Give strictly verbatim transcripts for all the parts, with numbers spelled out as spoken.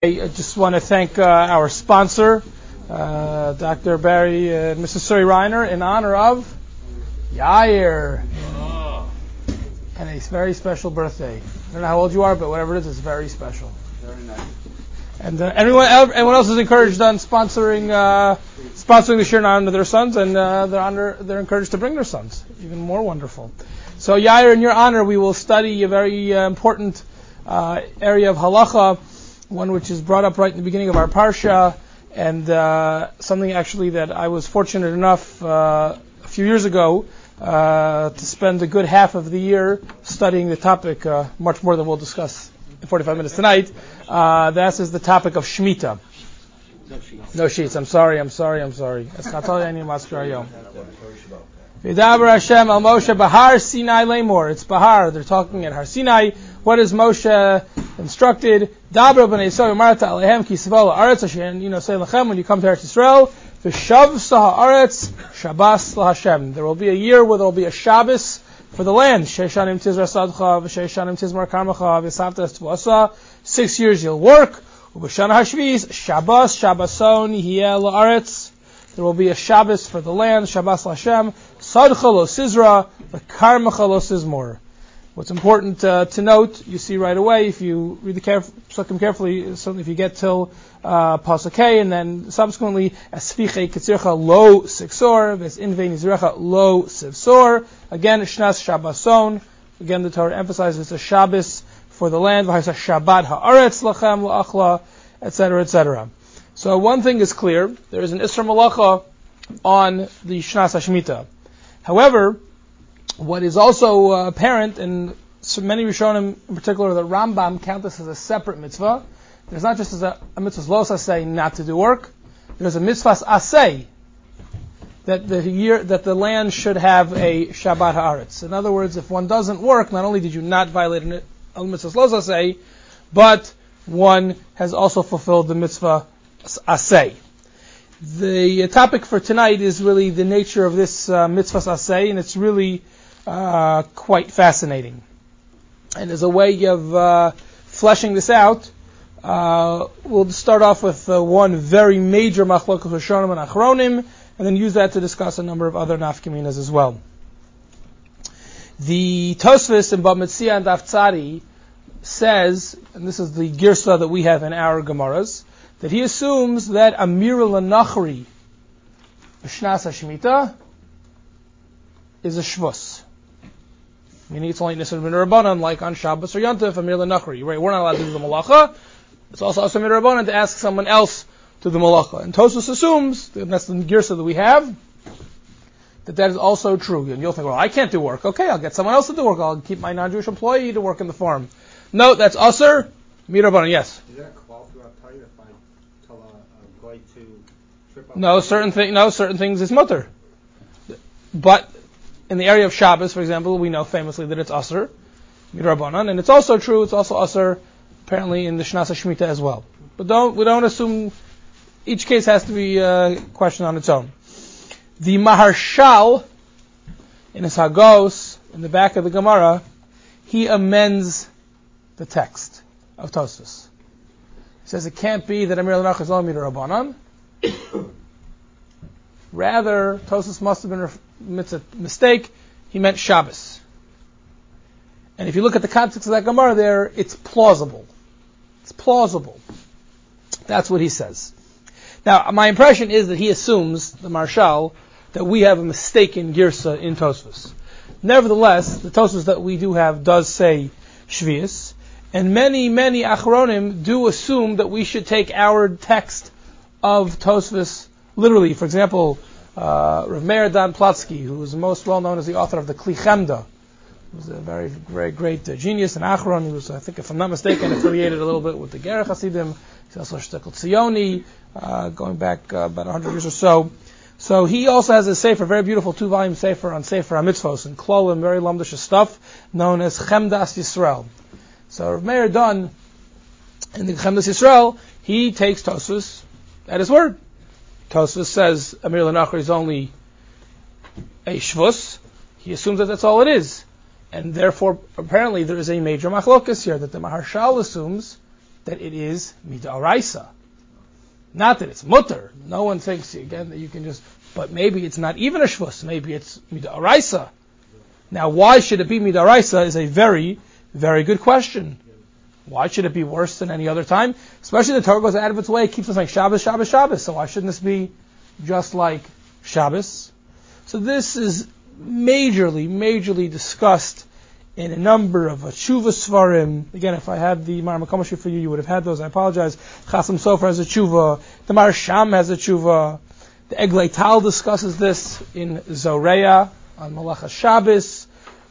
I just want to thank uh, our sponsor, uh, Doctor Barry and Missus Suri Reiner, in honor of Yair. Oh. And a very special birthday. I don't know how old you are, but whatever it is, it's very special. Very nice. And uh, everyone, everyone else is encouraged on sponsoring uh, sponsoring the shir in honor of their sons, and uh, they're, honor, they're encouraged to bring their sons. Even more wonderful. So Yair, in your honor, we will study a very uh, important uh, area of halacha, one which is brought up right in the beginning of our parsha, and uh, something actually that I was fortunate enough uh, a few years ago uh, to spend a good half of the year studying the topic, uh, much more than we'll discuss in forty-five minutes tonight. Uh, that is the topic of Shemitah. No sheets. No sheets. I'm sorry, I'm sorry, I'm sorry. V'daber Hashem al Moshe Bahar Sinai Lemor. It's Bahar. They're talking at Har Sinai. What is Moshe instructed? Dabra b'nei Yisrael Marta alehem ki savola aretz asher you know say lachem when you come to Eretz Yisrael. V'shav saha aretz Shabbos laHashem. There will be a year where there will be a Shabbos for the land. Sheishanim tizra sadcha v'sheishanim tizmar karmacha v'savtas tvasa. Six years you'll work. U'b'shana hashviz Shabbos Shabboson yiheh la'aretz. There will be a Shabbos for the land. Shabbos laHashem. Sadcha lo sizra v'karmacha lo sizmor. What's important uh, to note, you see right away, if you read the caref- psukim carefully, certainly if you get till uh, Pasuk K, and then subsequently, Asfiche Ketzircha lo siksor, Ves Inve Nizrecha lo sivsor. Again, Shnas Shabboson. Again, the Torah emphasizes it's a Shabbos for the land, V'haisa Shabbat ha'aretz lachem la'achla, et cetera, et cetera. So one thing is clear, there is an Isra Malacha on the Shnas HaShemitah. However, what is also uh, apparent, and so many Rishonim, in particular the Rambam, count this as a separate mitzvah. There's not just a, a mitzvah los asay not to do work. There's a mitzvah asay that the year that the land should have a Shabbat haaretz. In other words, if one doesn't work, not only did you not violate a, a mitzvah los asay, but one has also fulfilled the mitzvah asay. The uh, topic for tonight is really the nature of this uh, mitzvah asay, and it's really Uh, quite fascinating. And as a way of uh, fleshing this out, uh, we'll start off with uh, one very major machlokes Rishonim and Achronim, and then use that to discuss a number of other nafkaminas as well. The Tosfos in Bab Metzia and Daf Tzadi says, and this is the girsa that we have in our Gemaras, that he assumes that Amir L'Nachri B'Shnas HaShemitah is a Shvus. Meaning it's only Nisr Min Rabbanan, like on Shabbos or Yontif, Amir L'Nachri. Right? We're not allowed to do the Malacha. It's also Asur Min Rabbanan to ask someone else to do the Malacha. And Tosfos assumes, and that's the girsa that we have, that that is also true. And you'll think, well, I can't do work. Okay, I'll get someone else to do work. I'll keep my non-Jewish employee to work in the farm. No, that's Asur Min Rabbanan, yes. Is there a call throughout Torah if I tell a, a guy to trip up? No, certain thing, no, certain things is mutter. But in the area of Shabbos, for example, we know famously that it's Asur Midrabanan, and it's also true, it's also Asur apparently in the Shnas HaShemitah as well. But don't, we don't assume each case has to be uh, questioned on its own. The Maharshal, in his Hagos, in the back of the Gemara, he amends the text of Tosfos. He says it can't be that Amir L'Nachri is only Midrabanan. Rather, Tosfos must have been a mistake. He meant Shabbos. And if you look at the context of that Gemara there, it's plausible. It's plausible. That's what he says. Now, my impression is that he assumes, the Marshal, that we have a mistaken girsa in Tosfos. Nevertheless, the Tosfos that we do have does say Shvius, and many, many Achronim do assume that we should take our text of Tosfos literally. For example, uh, Rav Meir Dan Platsky, who is most well known as the author of the Kli Chemda, he was a very, very great uh, genius and Achron. He was, I think, if I'm not mistaken, affiliated a little bit with the Gerech Hasidim. He's also a Shtekl Tzioni, uh, going back uh, about one hundred years or so. So he also has a sefer, very beautiful two-volume sefer on Sefer HaMitzvos, and Klolim, very lumdish stuff, known as Chemdas Yisrael. So Rav Meir Dan, in the Chemdas Yisrael, he takes Tosfos at his word. Tosfos says Amir L'Nachri is only a Shvus. He assumes that that's all it is. And therefore, apparently, there is a major machlokas here, that the Maharshal assumes that it is mid'oraisa. Not that it's mutter. No one thinks, again, that you can just, but maybe it's not even a shvus. Maybe it's mid'oraisa. Now, why should it be mid'oraisa is a very, very good question. Why should it be worse than any other time? Especially the Torah goes out of its way, it keeps us saying Shabbos, Shabbos, Shabbos. So why shouldn't this be just like Shabbos? So this is majorly, majorly discussed in a number of tshuva svarim. Again, if I had the Mar Makomashi for you, you would have had those. I apologize. Chasam Sofer has a tshuva. The Mar Sham has a tshuva. The Eglei Tal discusses this in Zoreya on Malachas Shabbos.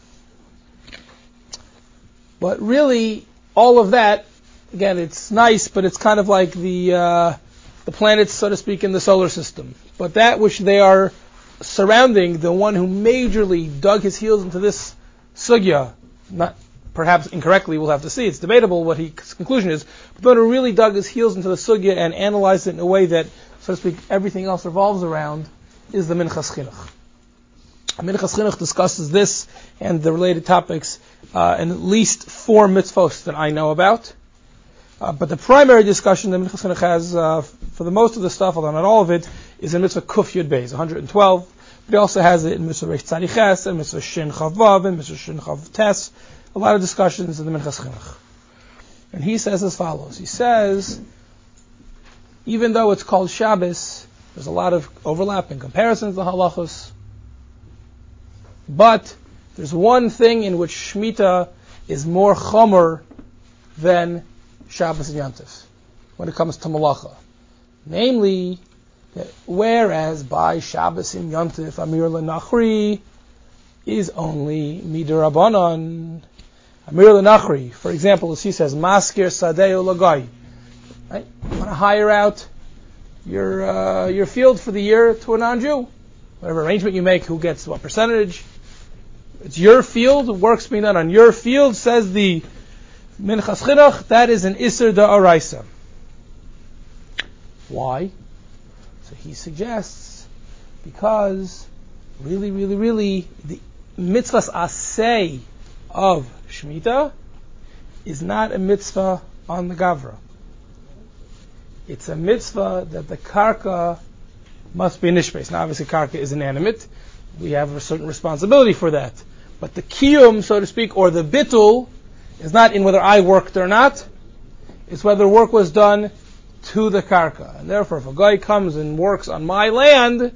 But really, all of that, again, it's nice, but it's kind of like the uh, the planets, so to speak, in the solar system. But that which they are surrounding, the one who majorly dug his heels into this sugya, not perhaps incorrectly, we'll have to see, it's debatable what his conclusion is, but the one who really dug his heels into the sugya and analyzed it in a way that, so to speak, everything else revolves around, is the Minchas Chinuch. Minchas Chinuch discusses this and the related topics uh, in at least four mitzvos that I know about. Uh, but the primary discussion that Minchas Chinuch has uh, for the most of the stuff, although not all of it, is in mitzvah Kuf Yud Beis, one hundred twelve. But he also has it in mitzvah Reish Tzadi Ches, and mitzvah Shin Chav Vav, and mitzvah Shin Chav Tes. A lot of discussions in the Minchas Chinuch. And he says as follows. He says, even though it's called Shabbos, there's a lot of overlap and comparisons to halachos. But there's one thing in which Shemitah is more chomer than Shabbos and Yantif when it comes to malacha. Namely, that whereas by Shabbos and Yantif, Amir L'Nachri is only Midirabanan. Amir L'Nachri, for example, as he says, Maskir Sadeu Lagai. Right? You want to hire out your uh, your field for the year to a non-Jew. Whatever arrangement you make, who gets what percentage. It's your field, work's being done on your field, says the Minchas Chinuch, that is an Isser Da'araisa. Why? So he suggests, because really, really, really, the mitzvahs asay of Shemitah is not a mitzvah on the Gavra. It's a mitzvah that the karka must be a nishbes. Now obviously karka is inanimate. We have a certain responsibility for that. But the kiyum, so to speak, or the bitul, is not in whether I worked or not. It's whether work was done to the karka. And therefore, if a guy comes and works on my land,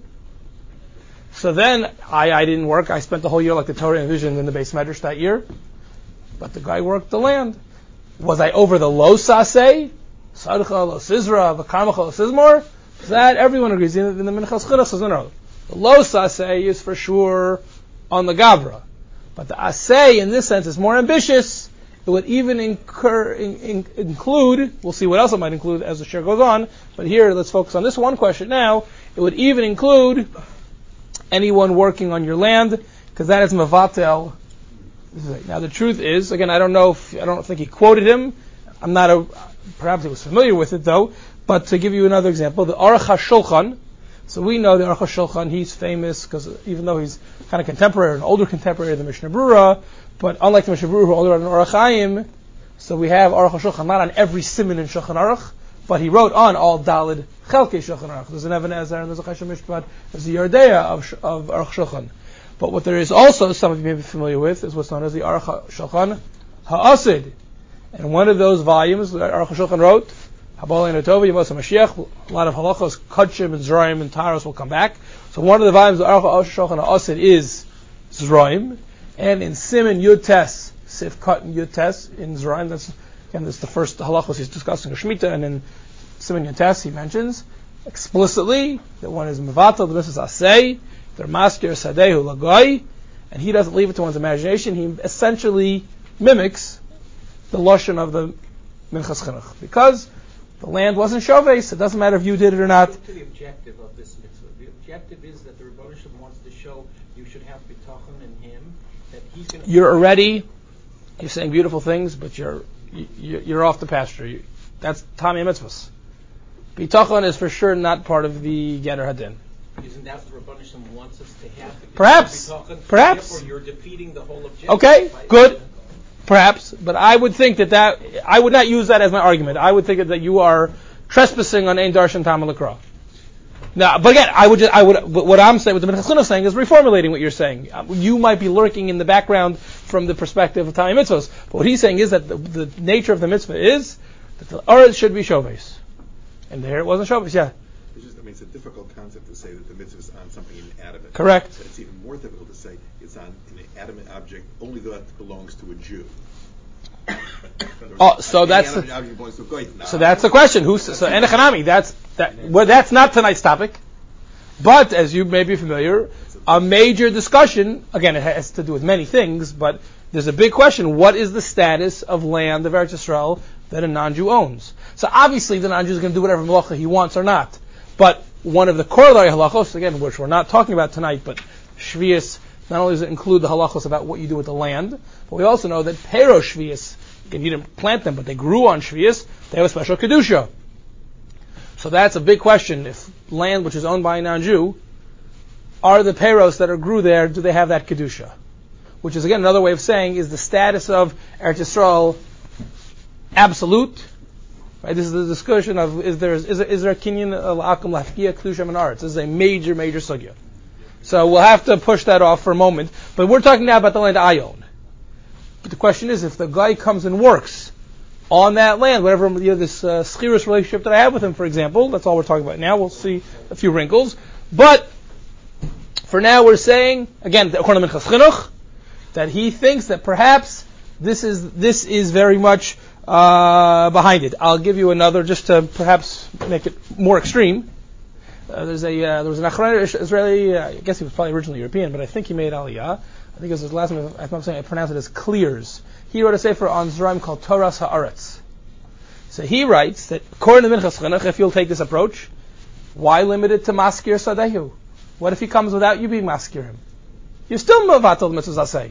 so then I, I didn't work. I spent the whole year like the Torah envisioned in the Beis Medrash that year. But the guy worked the land. Was I over the lo saseh? Sadcha, lo sizra, v'karmacha, lo sizmor? That everyone agrees. In the Minchas Chinuch says, no, no. The lo saseh is for sure on the Gavra. But the asay, in this sense, is more ambitious. It would even incur, in, in, include, we'll see what else it might include as the share goes on, but here, let's focus on this one question now. It would even include anyone working on your land, because that is mavatel. Now the truth is, again, I don't know if, I don't think he quoted him. I'm not a, perhaps he was familiar with it though, but to give you another example, the Aruch HaShulchan. So we know the Aruch HaShulchan, he's famous because even though he's kind of contemporary, an older contemporary of the Mishnah Berurah, but unlike the Mishnah Berurah who older than Aruch Chaim, so we have Aruch HaShulchan not on every siman in Shulchan Aruch, but he wrote on all Daled Chelkei Shulchan Aruch. There's an Even Ezer and there's a Chesed Mishpat, there's a Yerdea of, of Aruch Shulchan. But what there is also, some of you may be familiar with, is what's known as the Aruch Shulchan HaAsid. And one of those volumes that Aruch Shulchan wrote, Habali and Atova, Yemos HaMashiach, a lot of halachos, Kudshim and Zraim and Taros will come back. So one of the volumes of Aruch Shulchan HaAsid is Zraim, and in Siman Yud Tes, Sif Kut and Yud Tes in Zraim, that's, again, that's the first halachos he's discussing of Shemitah, and in Siman Yud Tes he mentions explicitly that one is Mevatel, the Mitzvahs Asay, they're Maskir Sadehu Lagai, and he doesn't leave it to one's imagination, he essentially mimics the Lashon of the Minchas Chinuch, because the land wasn't Shoves, it doesn't matter if you did it or not. To the objective of this mitzvah. The objective is that the Rebbeinu Shalom wants to show you should have bitachon in him, that he's going to... You're already, you're saying beautiful things, but you're you, you're off the pasture. You, that's Tami Mitzvahs. Bitachon is for sure not part of the Ger Hadin. Isn't that what the Rebbeinu Shalom wants us to have? Perhaps. Bitachon? Perhaps. Therefore, you're defeating the whole objective. Okay, good. Perhaps, but I would think that that, I would not use that as my argument. I would think that you are trespassing on Ein Darshan Tam L'Kra. Now, but again, I would just, I would, what I'm saying, what the Minchas Chinuch is saying is reformulating what you're saying. You might be lurking in the background from the perspective of Tami Mitzvos, but what he's saying is that the, the nature of the mitzvah is that the Aretz should be Shoves. And there it wasn't Shoves, yeah. It's just, I mean, it's a difficult concept to say that the mitzvah is on something inanimate. Correct. So it's even more difficult to say it's on an inanimate object only that belongs to a Jew. Oh, so that's the, nah. so that's the question. Who's so Enechanami? That's that. Well, that's not tonight's topic. But as you may be familiar, a major discussion. Again, it has to do with many things, but there's a big question: what is the status of land of Eretz Yisrael that a non-Jew owns? So obviously, the non-Jew is going to do whatever malacha he wants or not. But one of the corollary halachos, again, which we're not talking about tonight, but Shvius. Not only does it include the halachos about what you do with the land, but we also know that Pero Shvius, again, you didn't plant them, but they grew on Shvius, they have a special Kedusha. So that's a big question. If land which is owned by a non-Jew, are the Peros that are grew there, do they have that Kedusha? Which is, again, another way of saying, is the status of Eretz Yisrael absolute? Right? This is the discussion of, is there, is, is there a kinyan al-akum lafkiya Kedusha min aretz? This is a major, major sugya. So we'll have to push that off for a moment. But we're talking now about the land I own. But the question is, if the guy comes and works on that land, whatever, you know, this uh, schirus relationship that I have with him, for example, that's all we're talking about now. We'll see a few wrinkles. But for now, we're saying, again, according to Minchas Chinuch, that he thinks that perhaps this is this is very much uh, behind it. I'll give you another, just to perhaps make it more extreme. Uh, there's a uh, there was an Achrayim Israeli. Uh, I guess he was probably originally European, but I think he made Aliyah. I think it was his last name. I'm saying I pronounce it as Clears. He wrote a sefer on Zeraim called Toras Haaretz. So he writes that according to Minchas Chinuch, if you'll take this approach, why limit it to Maskir Sadehu? What if he comes without you being Maskir him? You're still Mavatal Mitzvahs Aseh.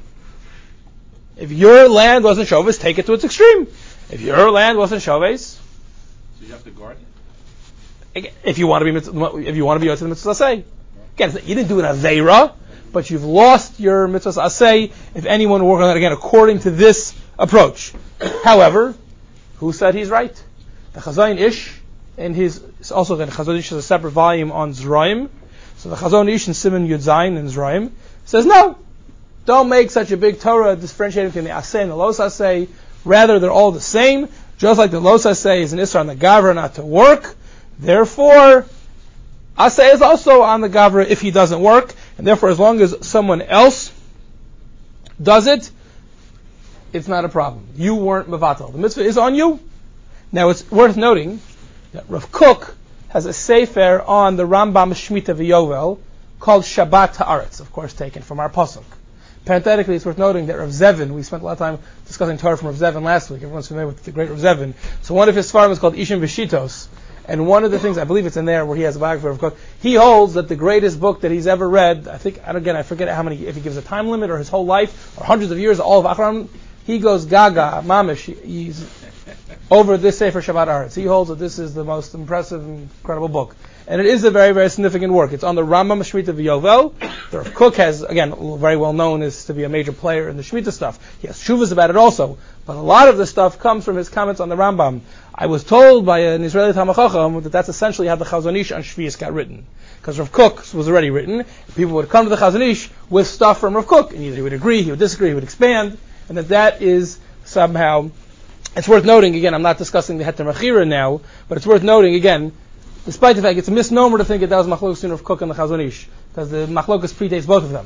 If your land wasn't Shoves, take it to its extreme. If your land wasn't Shoves, so you have to guard it. If you want to be, if you want to be Yotzei Mitzvahs Aseh, again, you didn't do an Aveira, but you've lost your Mitzvahs Aseh. If anyone work on that again, according to this approach. However, who said he's right? The Chazon Ish, in his also the Chazon Ish has a separate volume on Zeraim. So the Chazon Ish in Siman Yud Zayin in Zeraim says no, don't make such a big Torah differentiating between the Aseh and the Los Aseh. Rather, they're all the same. Just like the Los Aseh is an Isra on the Gavra not to work. Therefore, Aseh is also on the Gavra if he doesn't work, and therefore as long as someone else does it, it's not a problem. You weren't Mavatal. The mitzvah is on you. Now it's worth noting that Rav Kook has a sefer on the Rambam Shemitah V'Yovel called Shabbat Haaretz, of course taken from our Pasuk. Parenthetically, it's worth noting that Rav Zevin, we spent a lot of time discussing Torah from Rav Zevin last week. Everyone's familiar with the great Rav Zevin. So one of his farms is called Ishim Vishitos. And one of the things, I believe it's in there where he has a biography of Kook, he holds that the greatest book that he's ever read, I think, again, I forget how many, if he gives a time limit or his whole life, or hundreds of years, all of Achram, he goes gaga, mamish, he's over this Sefer Shabbat Haaretz. He holds that this is the most impressive and incredible book. And it is a very, very significant work. It's on the Rambam Shemitah V'Yovel. The Rav Kook has, again, very well known as to be a major player in the Shemitah stuff. He has shuvas about it also. But a lot of the stuff comes from his comments on the Rambam. I was told by an Israeli Talmid Chacham that that's essentially how the Chazon Ish on Shvius got written. Because Rav Kook was already written. People would come to the Chazon Ish with stuff from Rav Kook, and either he would agree, he would disagree, he would expand, and that that is somehow, it's worth noting, again, I'm not discussing the Heter Mechira now, but it's worth noting, again, despite the fact it's a misnomer to think that that was Machlokas between Rav Kook and the Chazon Ish, because the Machlokas predates both of them.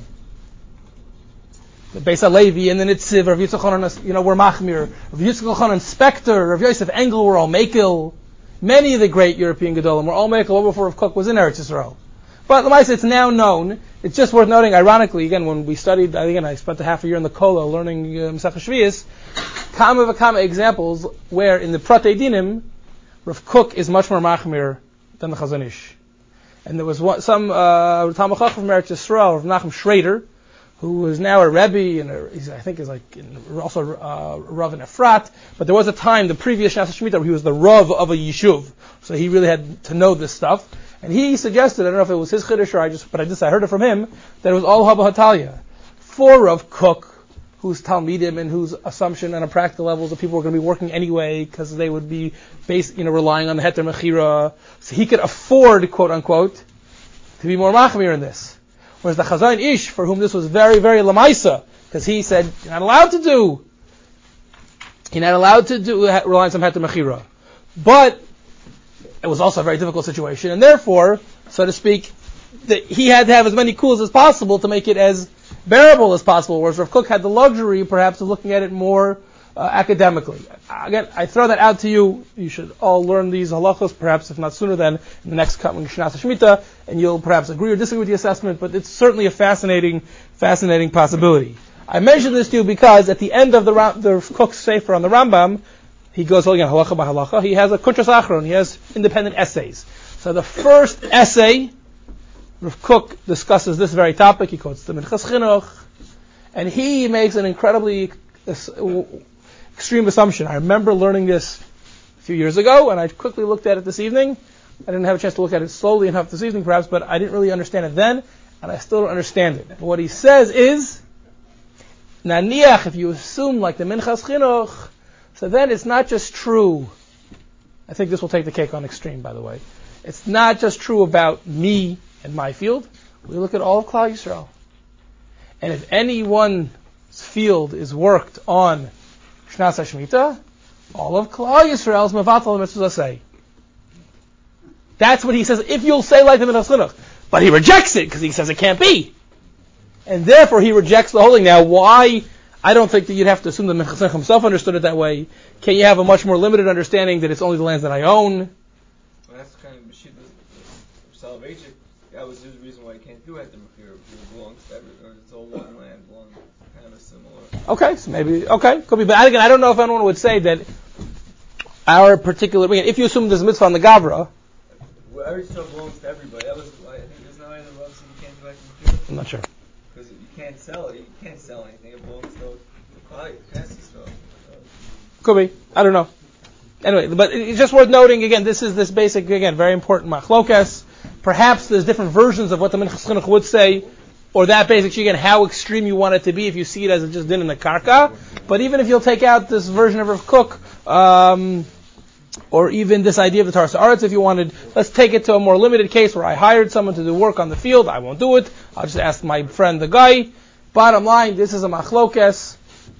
The Beis HaLevi and the Nitziv, Rav Yitzchak Chonon, you know, were Machmir. Rav Yitzchak Chonon, Spector, Rav Yosef Engel were all Mekel. Many of the great European Gedolim were all Mekel before Rav Kook was in Eretz Yisrael. But Lamaisa, it's now known. It's just worth noting, ironically, again, when we studied, again, I spent a half a year in the Kola learning uh, Masechah Shvius, Kama v'Kama examples where in the Pratei Dinim, Rav Kook is much more Machmir than the Chazon Ish. And there was one, some uh, Talmid Chacham from Eretz Yisrael, Rav Nachum Schrader, who is now a Rebbe, and a, he's, I think is like in, also uh, Rav in Efrat. But there was a time, the previous Shas Shemitah, where he was the Rav of a Yishuv, so he really had to know this stuff. And he suggested, I don't know if it was his chiddush or I just, but I just I heard it from him that it was all Haba Hatalia. For Rav Kook, whose talmidim and whose assumption on a practical level is that people were going to be working anyway because they would be based, you know, relying on the heter mechira. So he could afford, quote unquote, to be more machmir in this. Whereas the Chazon Ish, for whom this was very, very lamaisa, because he said, you're not allowed to do, you're not allowed to do reliance on heter mechira. But it was also a very difficult situation, and therefore, so to speak, that he had to have as many kulas as possible to make it as bearable as possible, whereas Rav Kook had the luxury, perhaps, of looking at it more uh, academically. Again, I throw that out to you. You should all learn these halachos, perhaps, if not sooner than in the next coming Shnas Shemitah, and you'll perhaps agree or disagree with the assessment, but it's certainly a fascinating, fascinating possibility. I mention this to you because at the end of the, Ram, the Kook's Sefer on the Rambam, he goes, again, halacha by halacha, he has a kuntras achron, he has independent essays. So the first essay, Rav Kook discusses this very topic. He quotes the Minchas Chinuch, and he makes an incredibly extreme assumption. I remember learning this a few years ago, and I quickly looked at it this evening. I didn't have a chance to look at it slowly enough this evening, perhaps, but I didn't really understand it then, and I still don't understand it. But what he says is, naniach, if you assume like the Minchas Chinuch, so then it's not just true. I think this will take the cake on extreme, by the way. It's not just true about me and my field. We look at all of Klal Yisrael. And if anyone's field is worked on Shnas HaShemitah, all of Klal Yisrael is mevatel mitzvah say. That's what he says, if you'll say like the Minchas Chinuch. But he rejects it, because he says it can't be. And therefore he rejects the whole thing. Now, why? I don't think that you'd have to assume that Minchas Chinuch himself understood it that way. Can you have a much more limited understanding that it's only the lands that I own? Well, that's kind of Mashiach salvation. That was his reason why he can't do it. It belongs to every, or it's all one land, one kind of similar. Okay, so maybe, okay, could be. But again, I don't know if anyone would say that our particular, again, if you assume there's a mitzvah on the Gavra. Well, every stuff belongs to everybody. That was why I think there's no way the Rav said you can't do like the Mashiach. I'm not sure. Because you can't sell it. You can't sell anything. It belongs to the client. So. Could be. I don't know. Anyway, but it's just worth noting, again, this is this basic, again, very important machlokas. Perhaps there's different versions of what the Minchas Chinuch would say, or that basic, again, how extreme you want it to be if you see it as it just did in the karka. But even if you'll take out this version of Rav Kook, um, or even this idea of the Taras Haaretz, if you wanted, let's take it to a more limited case where I hired someone to do work on the field. I won't do it. I'll just ask my friend, the guy. Bottom line, this is a machlokas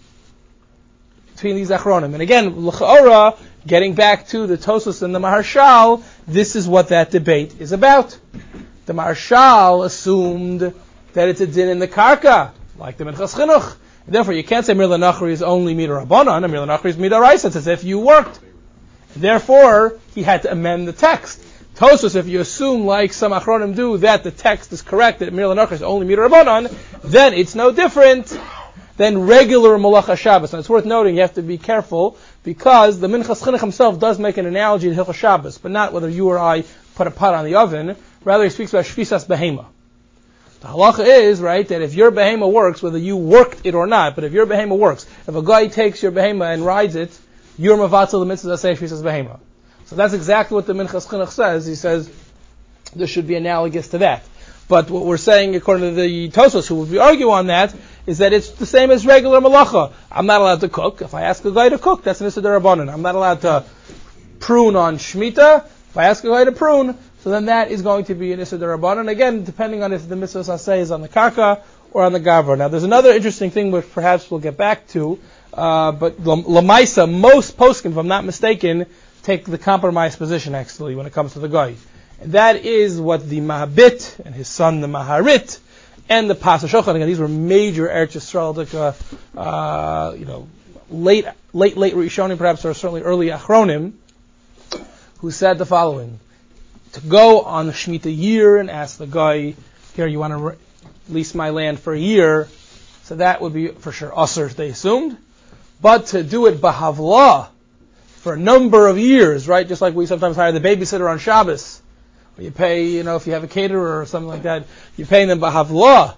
between these achronim. And again, l'chaora, getting back to the Tosfos and the Maharshal, this is what that debate is about. The Maharshal assumed that it's a din in the karka, like the Minchas Chinuch. Therefore, you can't say Mir L'Nachri is only Mida Rabbanan, and Mir L'Nachri is Mida Raisa. It's as if you worked. Therefore, he had to amend the text. Tosfos, if you assume, like some achronim do, that the text is correct, that Mir L'Nachri is only Mida Rabbanan, then it's no different than regular Malacha Shabbos. And it's worth noting, you have to be careful, because the Minchas Chinuch himself does make an analogy to Hilchos Shabbos, but not whether you or I put a pot on the oven. Rather, he speaks about Shvisas Behema. The halacha is, right, that if your behema works, whether you worked it or not, but if your behema works, if a guy takes your behema and rides it, you're mevatel the mitzvah that says Shvisas Behema. So that's exactly what the Minchas Chinuch says. He says this should be analogous to that. But what we're saying, according to the Tosfos, who would argue on that, is that it's the same as regular malacha. I'm not allowed to cook. If I ask a guy to cook, that's an Issa D'Rabbanan. I'm not allowed to prune on Shemitah. If I ask a guy to prune, so then that is going to be an Issa D'Rabbanan. Again, depending on if the mitzvah saseh is on the karka or on the gavra. Now, there's another interesting thing which perhaps we'll get back to, uh, but Lamaisa, most poskim, if I'm not mistaken, take the compromise position, actually, when it comes to the guy. And that is what the Mahabit and his son, the Maharit, and the Pasuk Shochan, again, these were major Eretz Yisrael, uh, uh, you know, late, late, late Rishonim, perhaps, or certainly early Achronim, who said the following: to go on the Shemitah year and ask the guy, here, you want to re- lease my land for a year, so that would be for sure usher, they assumed. But to do it b'havla for a number of years, right, just like we sometimes hire the babysitter on Shabbos, you pay, you know, if you have a caterer or something like that, you're paying them b'havla.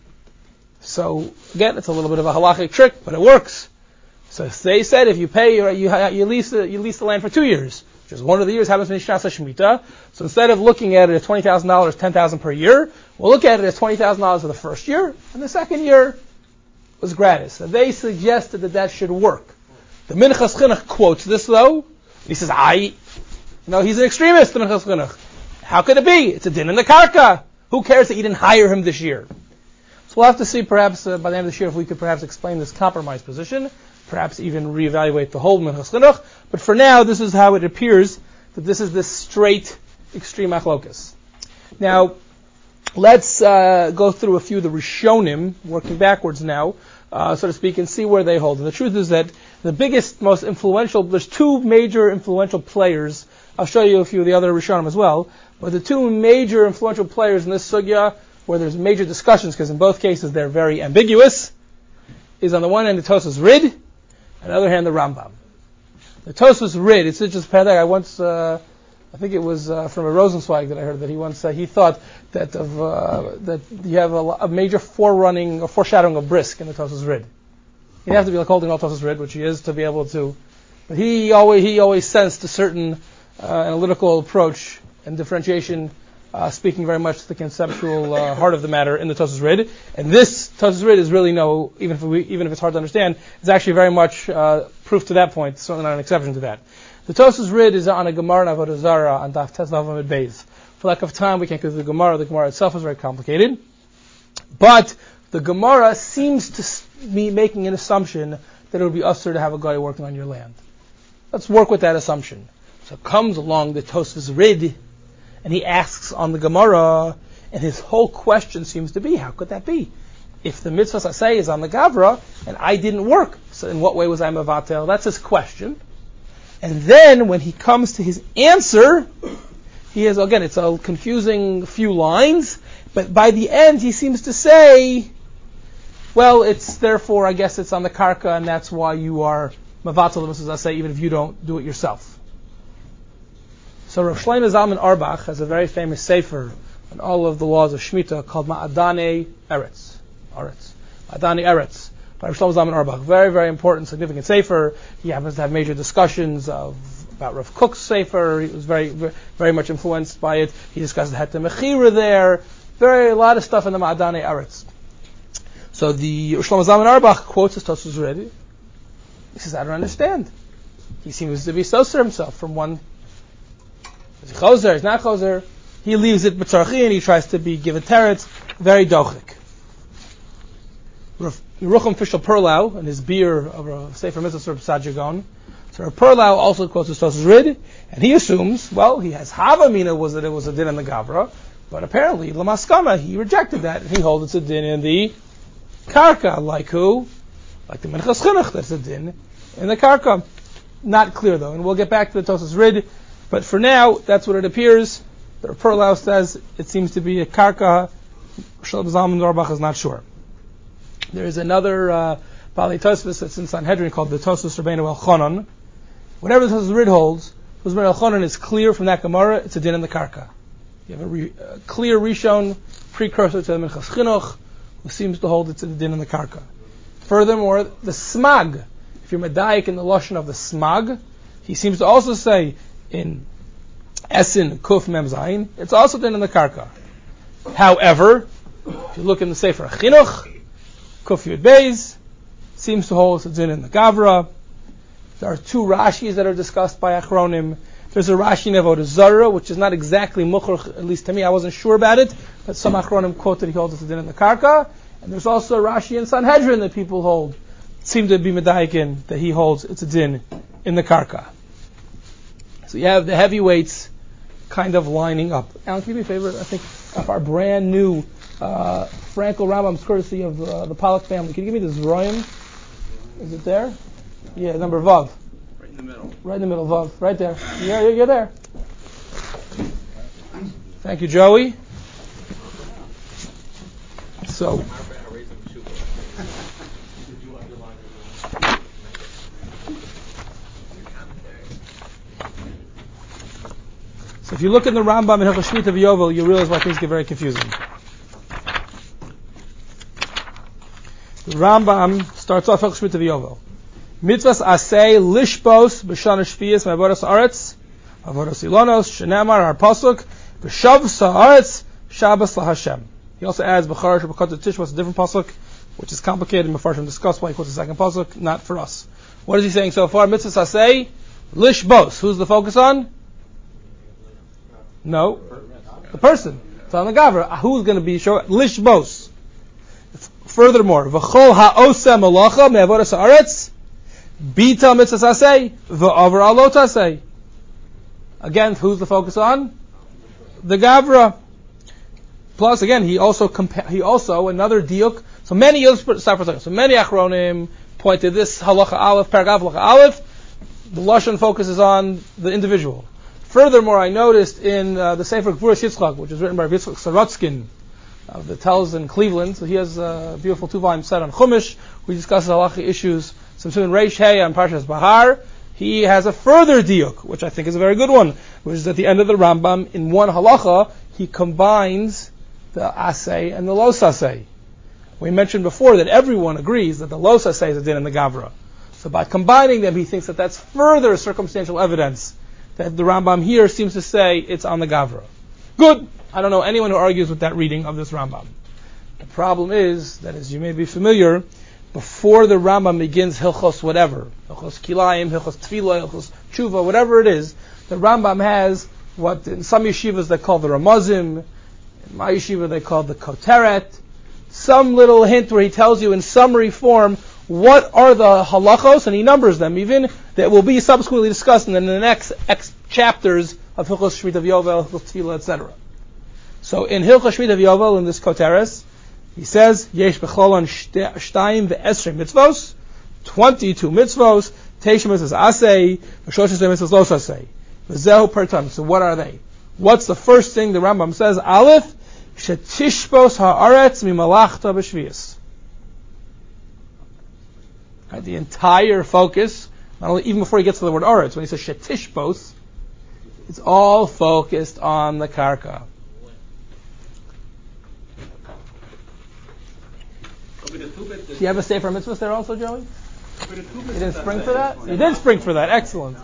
So, again, it's a little bit of a halachic trick, but it works. So they said if you pay, you, you, you, lease, the, you lease the land for two years, which is one of the years happens to be Shnas HaShemitah. So instead of looking at it as twenty thousand dollars, ten thousand dollars per year, we'll look at it as twenty thousand dollars for the first year, and the second year, was gratis. And they suggested that that should work. The Minchas Chinuch quotes this though. He says, I, you know, he's an extremist, the Minchas Chinuch. How could it be? It's a din in the karka. Who cares that you didn't hire him this year? So we'll have to see perhaps uh, by the end of this year if we could perhaps explain this compromise position, perhaps even reevaluate the whole Minchas Chinuch. But for now, this is how it appears that this is the straight extreme achlokas. Now, let's uh, go through a few of the Rishonim, working backwards now, uh, so to speak, and see where they hold. And the truth is that the biggest, most influential, there's two major influential players. I'll show you a few of the other Rishonim as well. But the two major influential players in this sugya, where there's major discussions, because in both cases they're very ambiguous, is on the one hand the Tosfos Rid, and on the other hand the Rambam. The Tosfos Rid, it's just pathetic. I once, uh, I think it was uh, from a Rosenzweig that I heard that he once said he thought that of uh, that you have a, a major forerunning or foreshadowing of Brisk in the Tosfos Rid. You have to be like holding all Tosfos Rid, which he is, to be able to. But he always he always sensed a certain uh, analytical approach and differentiation, uh, speaking very much to the conceptual uh, heart of the matter in the Tosfos Rid. And this Tosfos Rid is really no, even if we, even if it's hard to understand, it's actually very much uh, proof to that point. Certainly not an exception to that. The Tosfos Rid is on a Gemara in Avodah Zarah on Daf Tes Vav Amud Beis. For lack of time, we can't go through the Gemara. The Gemara itself is very complicated, but the Gemara seems to be making an assumption that it would be usher to have a guy working on your land. Let's work with that assumption. So comes along the Tosfos Rid, and he asks on the Gemara, and his whole question seems to be, how could that be? If the mitzvah I say is on the Gavra, and I didn't work, so in what way was I mevatel? That's his question. And then when he comes to his answer, he is, again, it's a confusing few lines, but by the end he seems to say, well, it's therefore, I guess it's on the karka, and that's why you are mevatel the mitzvah I say, even if you don't do it yourself. So Rav Shlomo Zalman Auerbach has a very famous sefer on all of the laws of Shemitah called Ma'adane Eretz. Eretz. Ma'adane Eretz. By Rav Shlomo Zalman Auerbach. Very, very important, significant sefer. He happens to have major discussions of about Rav Kook's sefer. He was very, very, very much influenced by it. He discussed the Heter Mechira there. Very, a lot of stuff in the Ma'adane Eretz. So the Rav Shlomo Zalman Auerbach quotes his Tosfos Rid. He says, I don't understand. He seems to be soser himself from one. Is he choser? He's not choser. He leaves it b'tzarchi and he tries to be give a teretz. Very dochik. Yerucham Fishel Perlau and his beer of a Sefer Mitzvah Sajagon. So Perlau also quotes his Tosfos Rid, and he assumes, well, he has Havamina was that it was a din in the Gavra, but apparently Lamaskama he rejected that and he holds it's a din in the Karka, like who? Like the Minchas Chinuch, that's a din in the Karka. Not clear though, and we'll get back to the Tosfos Rid. But for now, that's what it appears. The Perlau says it seems to be a karka. Shlomo Zalman Auerbach is not sure. There is another uh, Bali Tosfos that's in Sanhedrin called the Tosfos Rabbeinu Elchanan. Whatever the Tosfos Rid holds, Tosfos Rabbeinu Elchanan is clear from that Gemara. It's a din in the karka. You have a, re, a clear Rishon precursor to the Minchas Chinuch who seems to hold it's a din in the karka. Furthermore, the Smag, if you're medayik in the lashon of the Smag, he seems to also say in Esin Kuf Mem Zayin, it's also done in the Karka. However, if you look in the Sefer Chinuch, Kuf Yud Beis seems to hold it's in the Gavra. There are two Rashis that are discussed by Achronim. There's a Rashi in Avodah Zarah, which is not exactly Mukhrach, at least to me, I wasn't sure about it, but some Achronim quote that he holds it's in the Karka. And there's also a Rashi in Sanhedrin that people hold, seem to be medayik in, that he holds it's a din in the Karka. So you have the heavyweights kind of lining up. Alan, can you do me a favor? I think of our brand new uh, Frankel Rambam's courtesy of uh, the Pollock family. Can you give me this Royam? Is it there? Yeah, number Vav. Right in the middle. Right in the middle, Vav. Right there. Yeah, you're there. Thank you, Joey. So. So if you look in the Rambam in Hilchos Shmita V'Yovel, you realize why things get very confusing. The Rambam starts off Hilchos Shmita V'Yovel. Mitzvahs asay lishbos b'shana shviyas ma'avodas haaretz, avodas ilonos, shenamar our pasuk, b'shav sa'aretz, shabbos laHashem. He also adds b'charash b'kot tishmas, a different pasuk, which is complicated. Mefarshim discuss why he quotes the second pasuk. Not for us. What is he saying so far? Mitzvah saseh, lishbos. Who's the focus on? No, the person. It's on the gavra. Who's going to be show lishbos? Furthermore, v'chol ha'oseh malacha me'avodas haaretz bita mitzvah saseh v'avar alot saseh. Again, who's the focus on? The gavra. Plus, again, he also compa- he also another diuk. So many so many achronim point to this halacha aleph, paragraph halacha aleph. The lashon focuses on the individual. Furthermore, I noticed in uh, the Sefer Gvuras Yitzchak, which is written by Yitzchak Sorotskin of the Telz in Cleveland. So he has a beautiful two-volume set on Chumash. We discuss halacha issues. Samsun Reish Hey on Parshas Bahar. He has a further diuk, which I think is a very good one, which is at the end of the Rambam, in one halacha, he combines the asay and the los asay. We mentioned before that everyone agrees that the los asay is a din in the gavra. So by combining them, he thinks that that's further circumstantial evidence that the Rambam here seems to say it's on the gavra. Good. I don't know anyone who argues with that reading of this Rambam. The problem is that, as you may be familiar, before the Rambam begins Hilchos whatever, Hilchos Kilayim, Hilchos Tefillah, Hilchos Tshuva, whatever it is, the Rambam has what in some yeshivas they call the Ramazim, in my yeshiva they call the Koteret, some little hint where he tells you in summary form what are the halachos, and he numbers them, even that will be subsequently discussed in the next X chapters of Hilchos Shemitah Yovel, Hilchos Tefillah, et cetera. So in Hilchos Shemitah Yovel, in this Koteres, he says, Yesh b'cholon shtayim ve'esrim mitzvos, twenty-two mitzvos, teisha mitzvos asay, v'shoshes mitzvos los asay. V'zehu per ton. So what are they? What's the first thing the Rambam says? Aleph, shetishbos ha'aretz mimalachta b'shvius. Right, the entire focus, not only even before he gets to the word aretz, when he says shetishbos, it's all focused on the karka. Do you have a sefer mitzvahs there also, Joey? You didn't spring for that? You did spring for that. Excellent.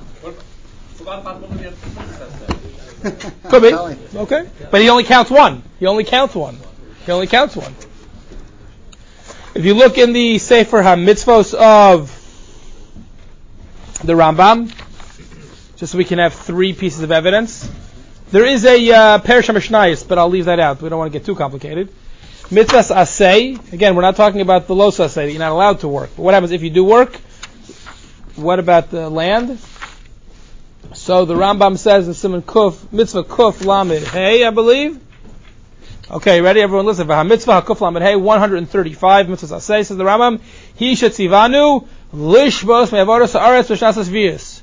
Could be. Okay. But he only counts one. He only counts one. He only counts one. If you look in the Sefer HaMitzvos of the Rambam, just so we can have three pieces of evidence, there is a uh, Perush HaMishnayos, but I'll leave that out. We don't want to get too complicated. Mitzvahs asay. Again, we're not talking about the los asay, that you're not allowed to work. But what happens if you do work? What about the land? So the Rambam says in Siman Kuf, Mitzvah Kuf Lamed Hey, I believe. Okay, ready? Everyone listen. Mitzvah Kuf Lamed Hey, one hundred thirty-five. Mitzvahs asay, says the Rambam. He shetzivanu lishbos me'avodas haaretz v'shnas v'yis.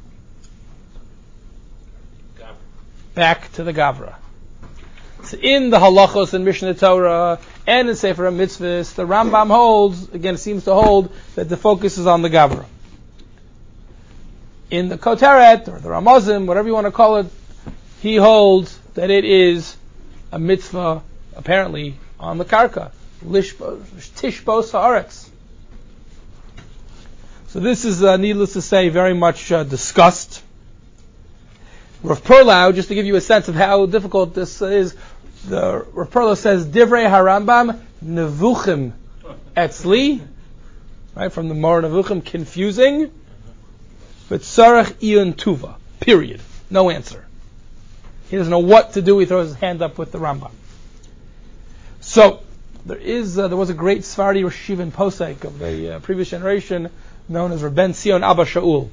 Back to the Gavra. In the halachos and Mishnah Torah and in Sefer HaMitzvahs, the Rambam holds, again, seems to hold that the focus is on the Gavra. In the Koteret, or the Ramazim, whatever you want to call it, he holds that it is a mitzvah, apparently, on the Karka. Tishbos haaretz. So this is, uh, needless to say, very much uh, discussed. Rav Perlau, just to give you a sense of how difficult this is, the Rav Perlau says, Divrei HaRambam Nevuchim Etzli, right, from the Mor Nevuchim, confusing, but Tzarech Iyun Tuva, period. No answer. He doesn't know what to do, he throws his hand up with the Rambam. So, there is, uh, there was a great Sephardi Rosh Yeshiva in Posek of the uh, previous generation, known as Rabben Sion Abba Shaul.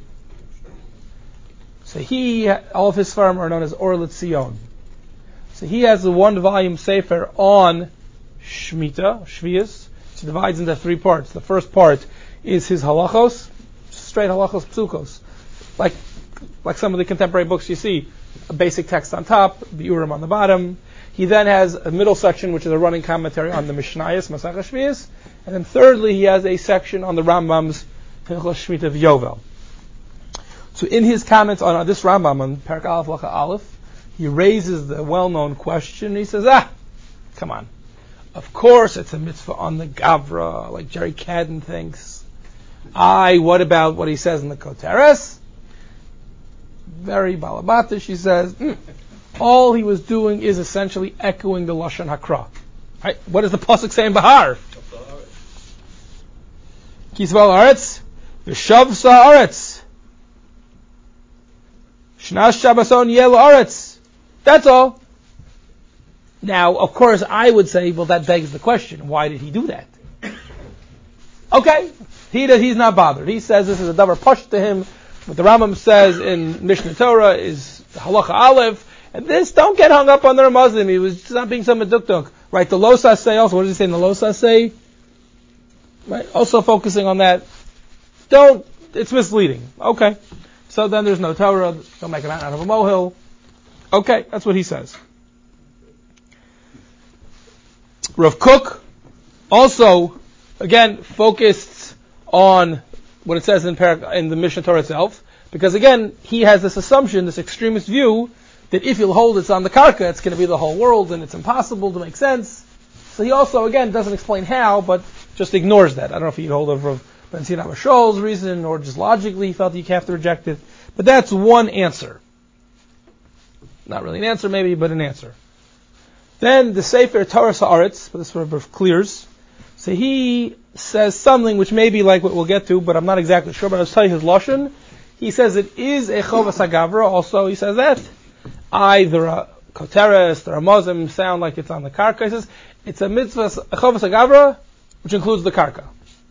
So he, all of his firm are known as Or L'Tzion. So he has a one-volume sefer on Shemitah, Shvius. It divides into three parts. The first part is his halachos, straight halachos psukos, like like some of the contemporary books you see, a basic text on top, biurim on the bottom. He then has a middle section which is a running commentary on the Mishnayos, Masach Shvius, and then thirdly he has a section on the Rambam's Hilchos Shemitah Yovel. So in his comments on uh, this Rambam, on Perek Aleph Halacha Aleph, he raises the well-known question. He says, ah, come on. Of course it's a mitzvah on the Gavra, like Jerry Cadden thinks. I, what about what he says in the Koteres? Very balabatish, he says, mm, all he was doing is essentially echoing the Lashon Hakra. Right? What does the Pasuk say in Bahar? Kisval Aretz, V'shav Sa'aretz, Shnash Shabbason Yel Aretz. That's all. Now, of course, I would say, well, that begs the question, why did he do that? Okay, he he's not bothered. He says this is a davar push to him. What the Rambam says in Mishnah Torah is halacha aleph, and this, don't get hung up on the Muslim. He was just not being some medukduk. Right, the Losas say also, what does he say in the Losas say? Right, also focusing on that. Don't, it's misleading. Okay, so then there's no Torah, don't make a mountain out of a molehill. Okay, that's what he says. Rav Kook also, again, focused on what it says in, Parak, in the Mishnah Torah itself, because again, he has this assumption, this extremist view, that if you'll hold it's on the karka, it's going to be the whole world, and it's impossible to make sense. So he also, again, doesn't explain how, but just ignores that. I don't know if he'd hold of Rav Ben Sina Bashol's reason, or just logically he felt you have to reject it. But that's one answer. Not really an answer, maybe, but an answer. Then the Sefer Torah Sa'aretz, but this sort of clears. So he says something which may be like what we'll get to, but I'm not exactly sure, but I'll tell you his lashon. He says it is a chovas hagavra, also he says that. I, the uh, Koteres, the Ramazim sound like it's on the karka. He says it's a mitzvah, a chovas hagavra, which includes the karka.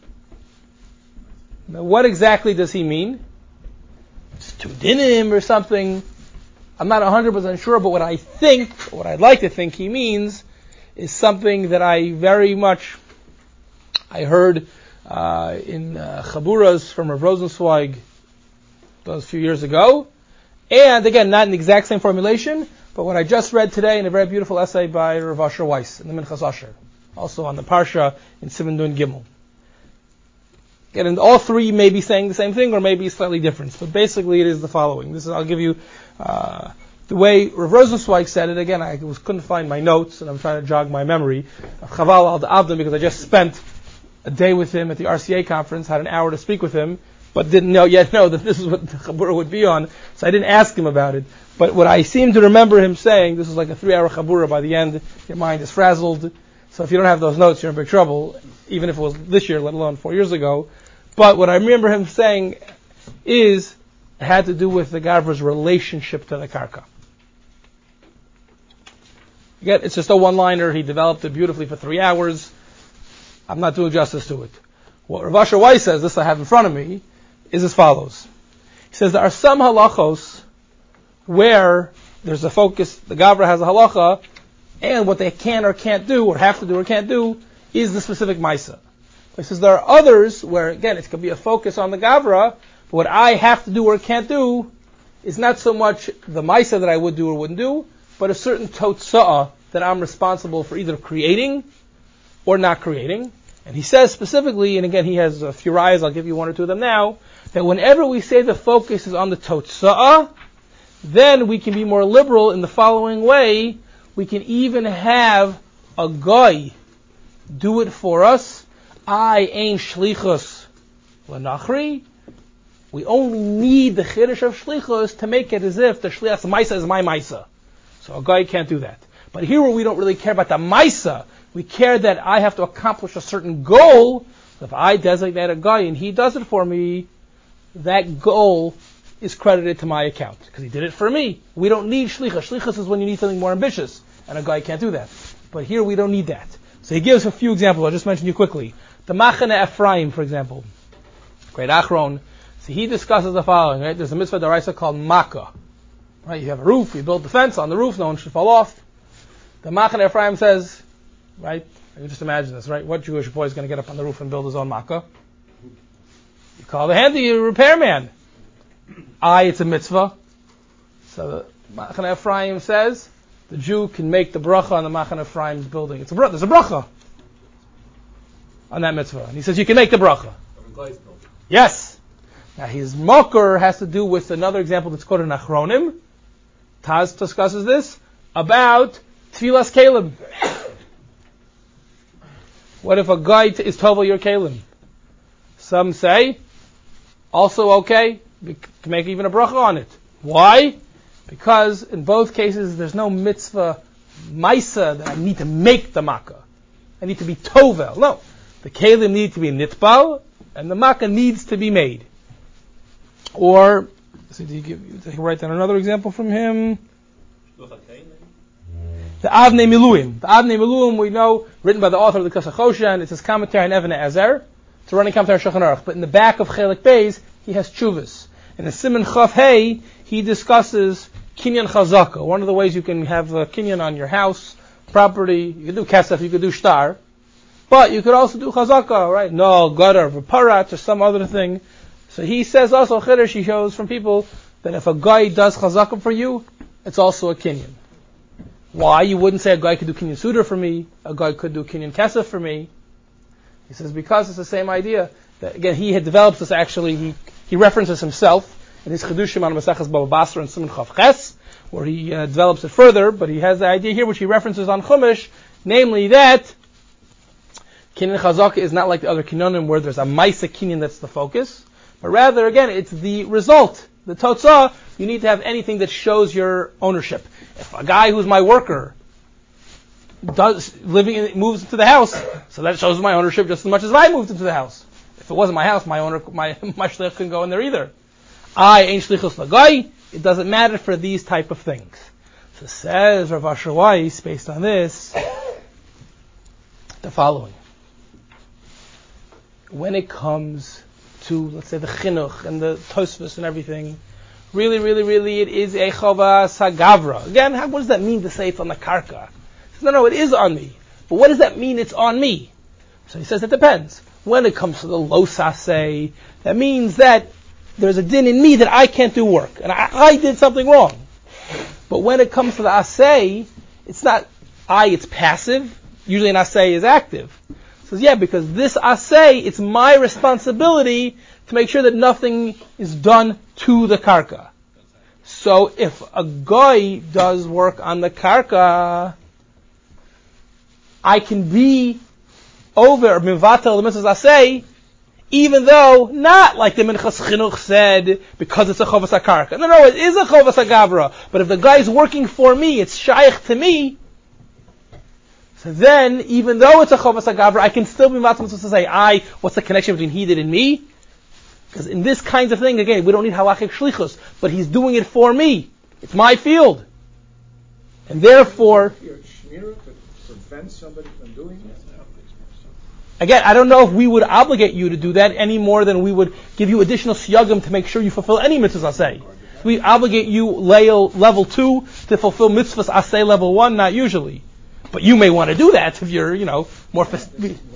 Now what exactly does he mean? It's two dinim or something. I'm not one hundred percent sure, but what I think, what I'd like to think he means, is something that I very much, I heard uh, in uh, Chaburas from Rav Rosenzweig those few years ago. And again, not in the exact same formulation, but what I just read today in a very beautiful essay by Rav Asher Weiss in the Minchas Asher, also on the Parsha in Siman Nun Gimel. Again, and all three may be saying the same thing or maybe slightly different, but basically it is the following. This is, I'll give you uh, the way Rav Rosenzweig said it. Again, I was, couldn't find my notes, and I'm trying to jog my memory. Chaval al Avdam, because I just spent a day with him at the R C A conference, had an hour to speak with him, but didn't know yet know that this is what the Chabura would be on, so I didn't ask him about it. But what I seem to remember him saying, this is like a three-hour Chabura. By the end, your mind is frazzled. So if you don't have those notes, you're in big trouble, even if it was this year, let alone four years ago. But what I remember him saying is, it had to do with the Gavra's relationship to the Karka. Again, it's just a one-liner. He developed it beautifully for three hours. I'm not doing justice to it. What Rav Asher Weiss says, this I have in front of me, is as follows. He says there are some halachos where there's a focus, the Gavra has a halacha, and what they can or can't do, or have to do or can't do, is the specific Maisa. He says there are others where, again, it could be a focus on the Gavra, but what I have to do or can't do is not so much the Maisa that I would do or wouldn't do, but a certain Totsa'ah that I'm responsible for either creating or not creating. And he says specifically, and again he has a few ayahs, I'll give you one or two of them now, that whenever we say the focus is on the Totsa'ah, then we can be more liberal in the following way. We can even have a guy do it for us. I ain't shlichus l'nachri. We only need the chiddush of shlichus to make it as if the shlichus maisa is my maisa. So a guy can't do that. But here where we don't really care about the maisa, we care that I have to accomplish a certain goal. If I designate a guy and he does it for me, that goal is credited to my account because he did it for me. We don't need shlichus. Shlichus is when you need something more ambitious, and a guy can't do that. But here we don't need that. So he gives a few examples. I'll just mention you quickly. The Machane Ephraim, for example, great Achron. So he discusses the following. Right, there's a mitzvah daraisa called Makkah. Right, you have a roof, you build the fence on the roof, no one should fall off. The Machane Ephraim says, right, you can just imagine this, right? What Jewish boy is going to get up on the roof and build his own Makkah? You call the handy repairman. I, it's a mitzvah. So the Machane Ephraim says the Jew can make the bracha on the Machane Ephraim's building. It's a bracha. There's a bracha on that mitzvah, and he says you can make the bracha. Yes. Now his mocker has to do with another example that's quoted in Achronim. Taz discusses this about Tfilas Kalim. What if a guy t- is Tovel your Kalim? Some say also okay. We can make even a bracha on it. Why? Because in both cases there's no mitzvah maisa that I need to make the makkah. I need to be tovel. No. The kalim need to be nitbal, and the makkah needs to be made. Or, so did you give, did you write down another example from him? The Avnei Miluim. The Avnei Miluim, we know, written by the author of the Kesach Hoshen. It's his commentary on Even Ezer. It's a running commentary on Shulchan Aruch. But in the back of Chelik Beis, he has Chuvas. In the Siman Chaf Hey, he discusses Kinyan Chazaka. One of the ways you can have a Kinyan on your house, property. You could do Kesef, you could do Shtar. But you could also do Chazaka, right? No, Gadar, Parat, or some other thing. So he says also, Chiddush, he shows from people that if a guy does Chazaka for you, it's also a Kinyan. Why? You wouldn't say a guy could do Kinyan Suda for me, a guy could do Kinyan Kesef for me. He says because it's the same idea. That, again, he had developed this actually, he, he references himself in his Chedushim on Maseches Baba Basra and Siman Chav Ches, where he uh, develops it further, but he has the idea here which he references on Chumash, namely that Kinyan Chazaka is not like the other Kinyanim where there's a Maisa Kinyan that's the focus, but rather, again, it's the result. The Totzah, you need to have anything that shows your ownership. If a guy who's my worker does living in, moves into the house, so that shows my ownership just as much as if I moved into the house. If it wasn't my house, my owner, my my shliach couldn't go in there either. I ain't shlichus lagai. It doesn't matter for these type of things. So says Rav Asher Weiss, based on this, the following: when it comes to, let's say, the chinuch and the tosfos and everything, really, really, really, it is a chovas hagavra. Again, how, what does that mean to say it's on the karka? He says, no, no, it is on me. But what does that mean it's on me? So he says it depends. When it comes to the los asay, that means that there's a din in me that I can't do work, and I, I did something wrong. But when it comes to the asay, it's not I, it's passive. Usually an asay is active. He says, yeah, because this asay, it's my responsibility to make sure that nothing is done to the karka. So if a guy does work on the karka, I can be over mivatel the mitzvahs asay, even though not like the Minchas Chinuch said, because it's a chovas hakarka. No, no, it is a chovas hagavra. But if the guy's working for me, it's shaykh to me. So then, even though it's a chovas hagavra, I can still be mivatel to say, I, what's the connection between he did and me? Because in this kind of thing, again, we don't need halachic shlichus, but he's doing it for me. It's my field. And therefore, prevent somebody from doing it? Again, I don't know if we would obligate you to do that any more than we would give you additional siyagim to make sure you fulfill any mitzvahs asay. We obligate you level, level two to fulfill mitzvahs asay level one, not usually. But you may want to do that if you're, you know, more fast.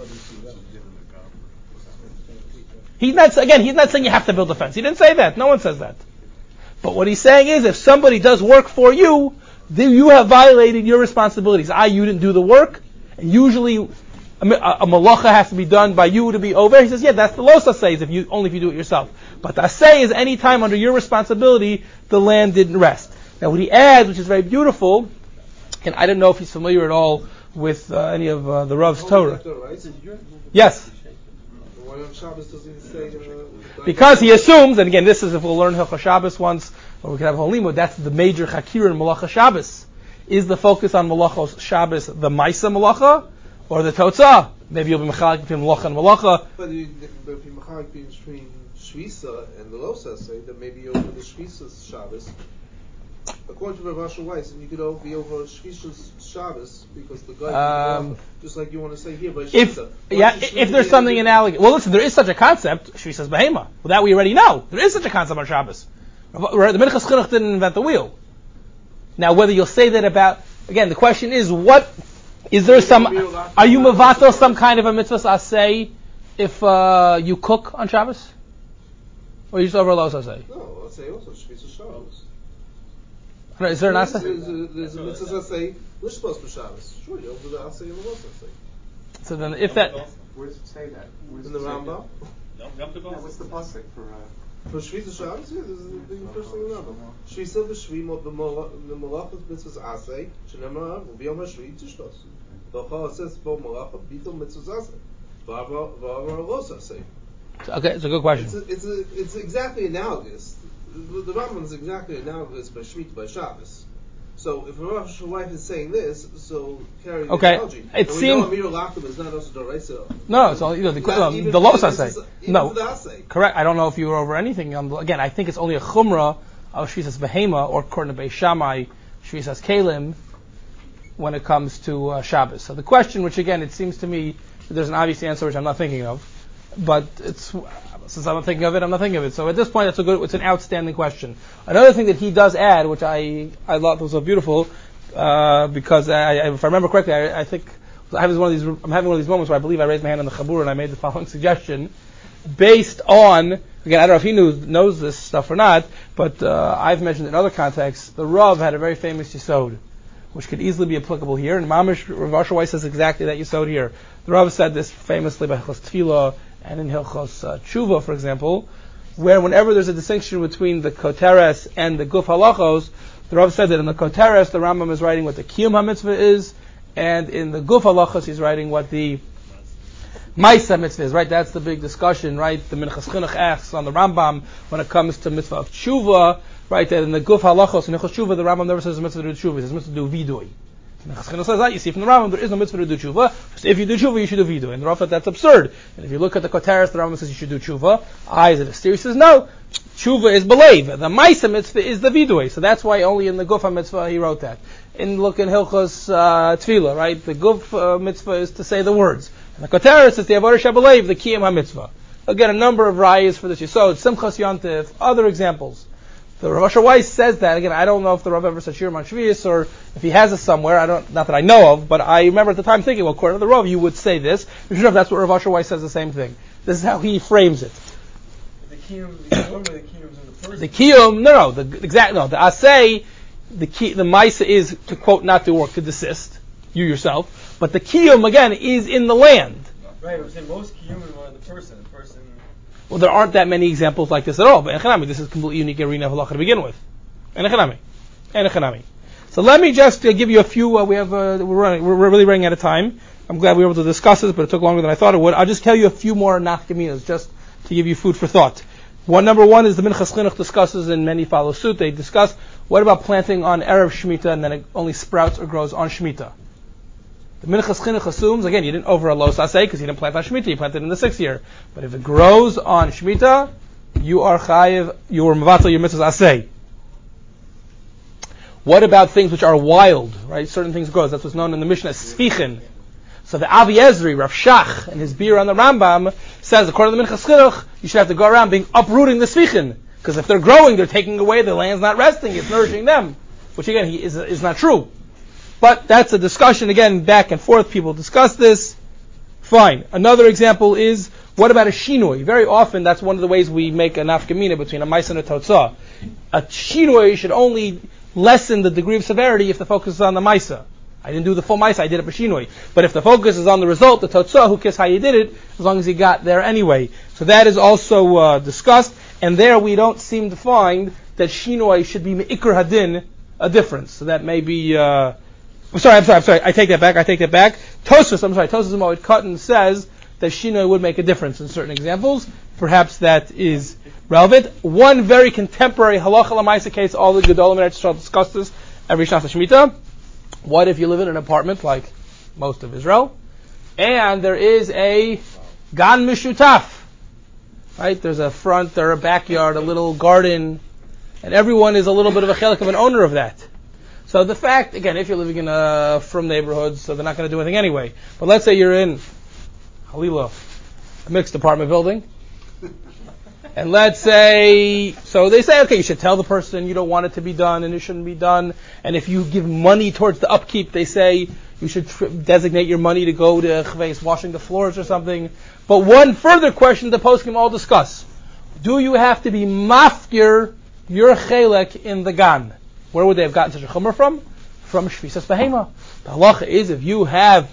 He's not, again, he's not saying you have to build a fence. He didn't say that. No one says that. But what he's saying is if somebody does work for you, then you have violated your responsibilities. I, you didn't do the work, and usually A, a malacha has to be done by you to be over. He says, yeah, that's the los asay, if you only if you do it yourself. But the asay is any time under your responsibility the land didn't rest. Now what he adds, which is very beautiful, and I don't know if he's familiar at all with uh, any of uh, the Rav's Torah. Yes. Because he assumes, and again, this is if we'll learn Hilchos Shabbos once, or we can have a whole limud, that's the major chakir in Malacha Shabbos. Is the focus on Malachos Shabbos the Maisa Malacha? Or the Totzah. Maybe you'll be mechalik between Malacha and Malacha. But if you're mechalik between Shvisa and the Los Asay, then maybe over the Shvisa's Shabbos. According to Rav Asher Weiss, and you could all be over Shvisa's Shabbos because the guy, um, just like you want to say here, but if Shvisa. yeah, if there's something analogous. Well, listen, there is such a concept. Shvisa's Behema. Well, that we already know. There is such a concept on Shabbos. The Minchas Chinuch didn't invent the wheel. Now, whether you'll say that about again, the question is what. Is there some? Are you mevatel some kind of a mitzvah asay if uh, you cook on Shabbos, or you just over los asay? No, asay also Shvisa Shabbos. Is there an asay? There's a, there's a mitzvah asay lishbos b'Shabbos. Sure, you over the asay and the los asay. So then, if that, where does it say that? Where's in the Rambam. Yeah, what's the pasuk for? Uh, For Shvisa Shabbos, yeah, this is the first thing in the Rambam. Shvisa v'shvi the malachas mitzvahs asay shenemar v'biyom hashvi tishtos. The Chol says bo malacha bitul mitzvahs asay v'avar los asay. Okay, it's a good question. It's a, it's a, it's exactly analogous. The, the Rambam is exactly analogous by Shmita by Shabbos. So if a Rosh wife is saying this, so carry the Okay. analogy. It and we seems- know Amir Lakum is not also Doraisa. No, it's only you know, the, Not no, even the for Los the Asay. mitzvahs- even No, for the Asay. correct. I don't know if you were over anything. On the, again, I think it's only a chumrah of Shvisas Behema or according to Beis Shammai, Shvisas Kalim, when it comes to uh, Shabbos. So the question, which again, it seems to me that there's an obvious answer which I'm not thinking of, but it's since I'm not thinking of it, I'm not thinking of it. So at this point, it's a good, it's an outstanding question. Another thing that he does add, which I I thought was so beautiful, uh, because I, I, if I remember correctly, I, I think I have one of these. I'm having one of these moments where I believe I raised my hand on the Chabur and I made the following suggestion, based on again, I don't know if he knows knows this stuff or not, but uh, I've mentioned in other contexts, the Rav had a very famous yisod, which could easily be applicable here. And Mamish Rav Asher Weiss says exactly that yisod here. The Rav said this famously by Hilchos Tefillah and in Hilchos uh, Tshuva, for example, where whenever there's a distinction between the Koteres and the Guf Halachos, the Rav said that in the Koteres, the Rambam is writing what the Kiyum HaMitzvah is, and in the Guf Halachos, he's writing what the Maisa Mitzvah is, right? That's the big discussion, right? The Minchas Chinuch asks on the Rambam when it comes to Mitzvah of Tshuva, right? That in the Guf Halachos, in Hilchos Tshuva, the Rambam never says Mitzvah to do Tshuva, he says Mitzvah to do Vidui. Minchas Chinuch says that, you see from the Rambam, there is no Mitzvah to do Tshuva, so if you do Tshuva, you should do Vidui. And the Rav said that's absurd. And if you look at the Koteres, the Rambam says you should do Tshuva. I, is it a series? Says no. Tshuva is believe. The Maisa Mitzvah is the Vidui. So that's why only in the Guf HaMitzvah he wrote that. In look in Hilchos uh, Tefillah, right? The Guf uh, Mitzvah is to say the words. And the Koteres is the Avodah Shabalev, the Kiyum HaMitzvah. Again, a number of rayas for this Yisod, Simchas Yontif, other examples. The Rav Asher Weiss says that. Again, I don't know if the Rav ever said Shirim on Shvius or if he has it somewhere. I don't, not that I know of, but I remember at the time thinking, well, according to the Rav, you would say this. I'm sure if that's what Rav Asher Weiss says the same thing. This is how he frames it. The kiyum, normally the kiyum's in the person. The Kiyum, no, no, the exact, no, the Asay, the key, the Maisa is to quote, not to work, to desist, you yourself. But the Kiyum, again, is in the land. Right, I'm saying most kiyum are the person. The person. Well, there aren't that many examples like this at all. But Echanami, this is a completely unique arena of halacha to begin with. And Echanami, and Echanami. So let me just uh, give you a few. Uh, we have uh, we're running, we're really running out of time. I'm glad we were able to discuss this, but it took longer than I thought it would. I'll just tell you a few more nafkaminas just to give you food for thought. One number one is the Minchas Chinuch discusses, and many follow suit. They discuss what about planting on Erev Shemitah and then it only sprouts or grows on Shemitah. The Minchas Chinuch assumes, again, you didn't over a Los Asay because you didn't plant on Shemitah, you planted in the sixth year. But if it grows on Shemitah, you are chayiv, you are mevatel your mitzvahs Asay. What about things which are wild, right? Certain things grow. That's what's known in the Mishnah as Sfichin. So the Avi Ezri, Rav Shach, and his beer on the Rambam says, according to the Minchas Chinuch, you should have to go around being uprooting the Sfichin. Because if they're growing, they're taking away, the land's not resting, it's nourishing them. Which again, he, is, is not true. But that's a discussion, again, back and forth, people discuss this. Fine. Another example is, what about a shinoi? Very often, that's one of the ways we make a nafkamina between a maisa and a totzah. A shinoi should only lessen the degree of severity if the focus is on the maisa. I didn't do the full maisa, I did it b'shinoi. But if the focus is on the result, the totzah, who cares how you did it, as long as you got there anyway. So that is also uh, discussed, and there we don't seem to find that shinoi should be me'ikr hadin, a difference. So that may be... Uh, I'm sorry, I'm sorry, I'm sorry. I take that back. I take that back. Tosfos, I'm sorry. Tosfos Moed Katan says that shinoi would make a difference in certain examples. Perhaps that is relevant. One very contemporary halacha l'maisa case. All the gedolim and Eretz Yisrael discuss this every Shnas Shemitah. What if you live in an apartment like most of Israel, and there is a gan mishutaf, right? There's a front or a backyard, a little garden, and everyone is a little bit of a chelik of an owner of that. So the fact, again, if you're living in a from neighborhoods, so they're not going to do anything anyway. But let's say you're in Halila, a mixed apartment building, and let's say, so they say, okay, you should tell the person you don't want it to be done and it shouldn't be done. And if you give money towards the upkeep, they say you should tr- designate your money to go to chveis, washing the floors or something. But one further question the poskim all discuss: do you have to be mafkir your chelek in the gan? Where would they have gotten such a chumrah from? From Shvisas Behema. The halacha is if you have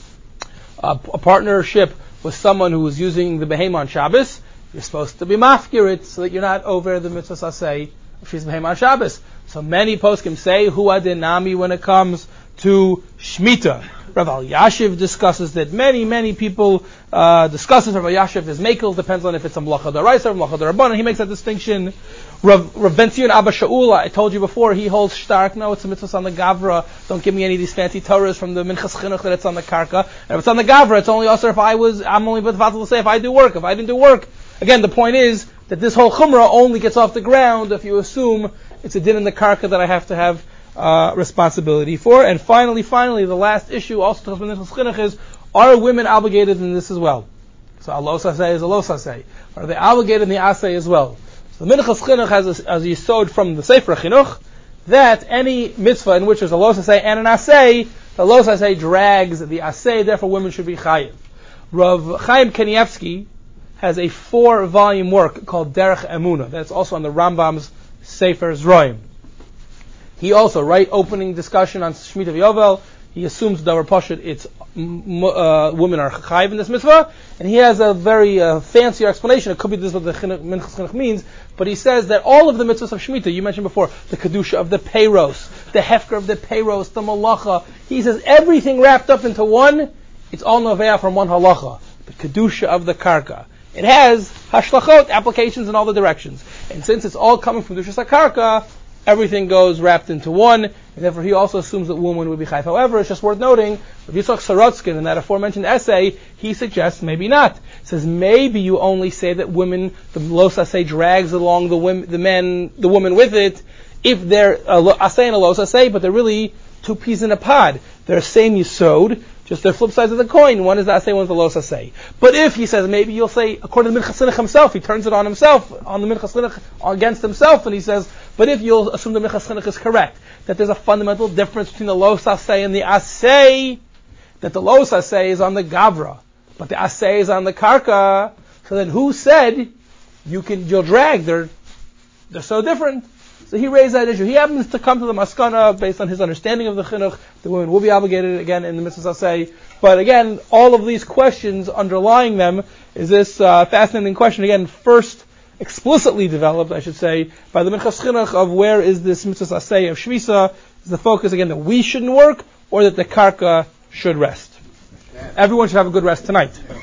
a, a partnership with someone who is using the Behema on Shabbos, you're supposed to be mafkir it so that you're not over the mitzvah asay of Shvisas Behema on Shabbos. So many poskim say hu adinami when it comes to Shemitah. Rav Elyashiv discusses that. Many, many people uh, discusses Rav Elyashiv is mekel. Depends on if it's a melacha d'oraisa or melacha d'rabbanan. He makes that distinction. Rav, Rav Ben Zion Abba Shaul, I told you before, he holds stark, no, it's a mitzvah on the Gavra. Don't give me any of these fancy Torahs from the Minchas Chinuch that it's on the Karka. And if it's on the Gavra, it's only also if I was, I'm only but to say if I do work. If I didn't do work. Again, the point is that this whole Chumrah only gets off the ground if you assume it's a din in the Karka that I have to have uh, responsibility for. And finally, finally, the last issue also to Minchas Chinuch is, are women obligated in this as well? So a los asay is a los asay. Are they obligated in the asay as well? The Minchas Chinuch has a, as a yisod from the Sefer Chinuch that any mitzvah in which there's a los asay and an asay, the los asay drags the asay, therefore women should be chayiv. Rav Chaim Kanievsky has a four-volume work called Derech Emunah. That's also on the Rambam's Sefer Zroim. He also, right, opening discussion on Shemitah V'Yovel, he assumes Davar Pashut, it's uh, women are chayiv in this mitzvah, and he has a very uh, fancier explanation. It could be this is what the Minchas Chinuch means, but he says that all of the mitzvahs of Shemitah, you mentioned before, the kedusha of the peiros, the hefker of the peiros, the malacha, he says everything wrapped up into one, it's all novea from one halacha, the kedusha of the karka. It has hashlachot, applications in all the directions, and since it's all coming from kedusha karka, everything goes wrapped into one, and therefore he also assumes that woman would be chayv. However, it's just worth noting, if you saw Sorotskin in that aforementioned essay, he suggests maybe not. He says maybe you only say that women, the los asay drags along the women, the men, the woman with it, if they're a asay and a los asay, but they're really two peas in a pod. They're same yisod, just they're flip sides of the coin. One is the asay, one is the los asay. But if he says, maybe you'll say, according to the Minchas Chinuch himself, he turns it on himself, on the Minchas Chinuch, against himself, and he says, but if you'll assume the Minchas Chinuch is correct, that there's a fundamental difference between the los asay and the asay, that the los asay is on the gavra, but the asay is on the karka, so then who said you can, you'll drag, they're, they're so different. So he raised that issue. He happens to come to the maskana based on his understanding of the chinuch. The women will be obligated again in the mitzvahs asay. But again, all of these questions underlying them is this uh, fascinating question. Again, first explicitly developed, I should say, by the Minchas Chinuch of where is this mitzvahs asay of shvisa? Is the focus again that we shouldn't work or that the karka should rest? Everyone should have a good rest tonight.